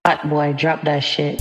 Hot boy, drop that shit.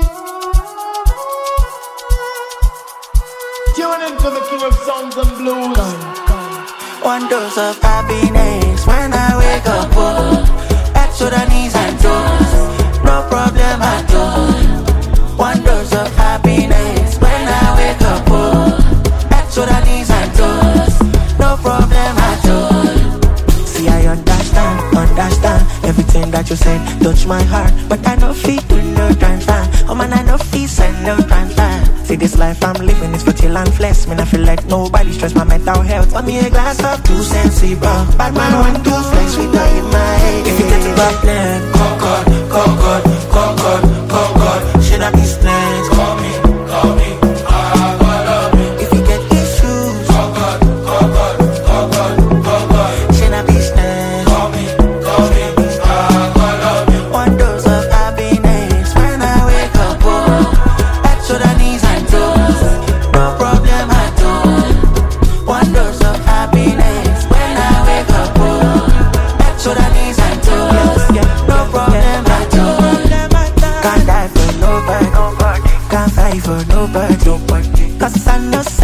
Tune into the king of songs and blues. One dose of happiness when I wake up. Back to the knees and toes. No problem at all. One dose of happiness when I wake up. Back to the knees and toes. No problem at all. See, I understand everything that you said. Touch my heart, but I no fit to no transfer. Oh man, I no fit send no transfer. See, this life I'm living is for chill and flesh. Man, I feel like nobody stress my mental health. Want me a glass of too sensible. Bad man want to flex with her in my head. If you get a problem, call God, call God, call God, call God. Should I be strange? Call me, call me. If you get issues, call God, call God, call God, call God. Should I be strange? Call me, call me. One dose of happiness when I wake up. Back to the knees and toes. No problem at all. One dose of happiness when I wake up. Back to the knees and toes. No problem at all. Can't die for nobody. Can't fight for nobody. Cause I know